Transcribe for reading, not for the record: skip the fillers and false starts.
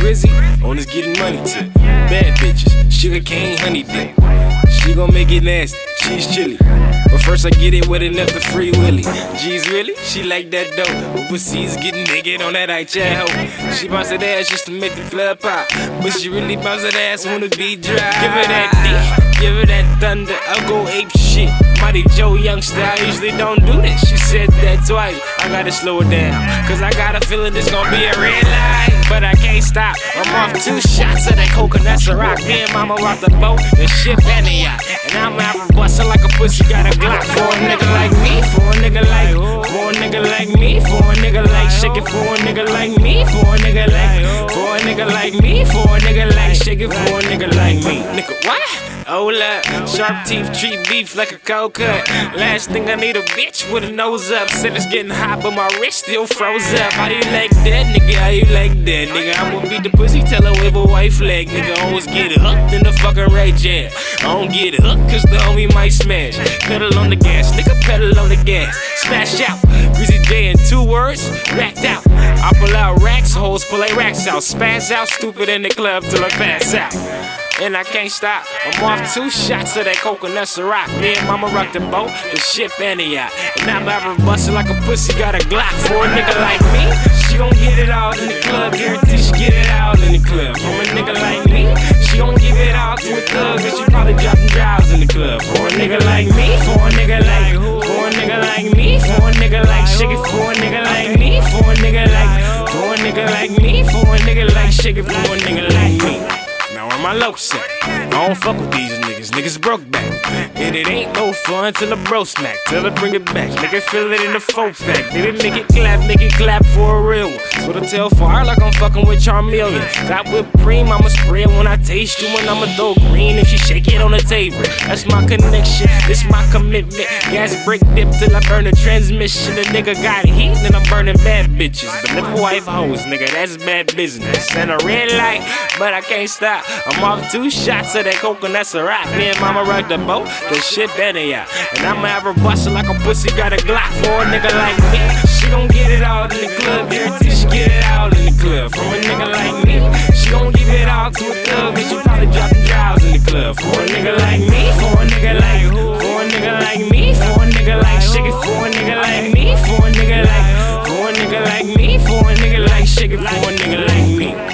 Rizzy on this getting money tip. Bad bitches, sugar cane, honey dip. She gon' make it nasty, she's chilly. But first I get it with enough to free Willy. G's really? She like that dope. Overseas getting naked on that iChat hoe. She bounce that ass just to make the club pop, but she really bounce that ass when the beat drop. Give her that D, give her that thunder. I'll go ape shit. Mighty Joe Youngster, I usually don't do this. She said that twice, I gotta slow it down, cause I got a feeling it's gonna be a red light. But I can't stop, I'm off 2 shots of that coconut Ciroc. Me and mama rock the boat, the ship and the yacht. And I'm out bustin' like a pussy, got a Glock. For a nigga like me, for a nigga like, for a nigga like me, for a nigga like, shake it for a nigga like me, for a nigga like, for a nigga like me, for a nigga like, shake it for a nigga like me. Nigga, what? Hold up, sharp teeth treat beef like a cold cut. Last thing I need a bitch with a nose up. Said it's getting hot, but my wrist still froze up. How you like that, nigga? How you like that, nigga? I'ma beat the pussy, tell her wave a white flag, nigga. Always get hooked in the fucking right jam. I don't get hooked, cause the homie might smash. Pedal on the gas, nigga, pedal on the gas. Smash out, Greasy J in 2 words, racked out. I pull out racks, hoes pull they racks out. Spaz out, stupid in the club till I pass out. And I can't stop, I'm off 2 shots of that coconut Ciroc. Me and mama rock the boat, the ship and the yacht. And I'm ever bustin' like a pussy, got a Glock. For a nigga like me, she gon' get it all in the club. Guarantee she get it all in the club. From a nigga like me, she gon' give it all to a thug, and she probably dropping drives in the club. For a nigga like me, for a nigga like, for a nigga like me, for a nigga like, shake it for a nigga like me, for a nigga like, for a nigga like me, for a nigga like, shake it for a nigga like me. Now where my locks at? I don't fuck with these niggas broke back. And it ain't no fun till a bro smack, till I bring it back. Nigga feel it in the 4-pack, baby make it clap for a real one. So to tell fire like I'm fucking with Charmeleon. Got whipped cream, I'ma spray it when I taste you, and I'ma throw green if she shake it on the table. That's my connection, this my commitment. Gas brake dip till I burn the transmission. The nigga got heat, then I'm burning bad bitches. But nigga wife hoes, nigga, that's bad business. And a red light, but I can't stop. I'm off 2 shots of that coconut Ciroc. Me and mama rock the boat, the shit better ya. And I'ma have her bustin' like a pussy, got a Glock. For a nigga like me, she gon' get it all in the club. Guarantee she get it all in the club. From a nigga like me, she gon' give it all to a thug, and she probably dropping drives in the club. For a nigga like me, for a nigga like, for a nigga like me, for a nigga like, shake it for a nigga like me, for a nigga like, for a nigga like me, for a nigga like, shake it for a nigga like me.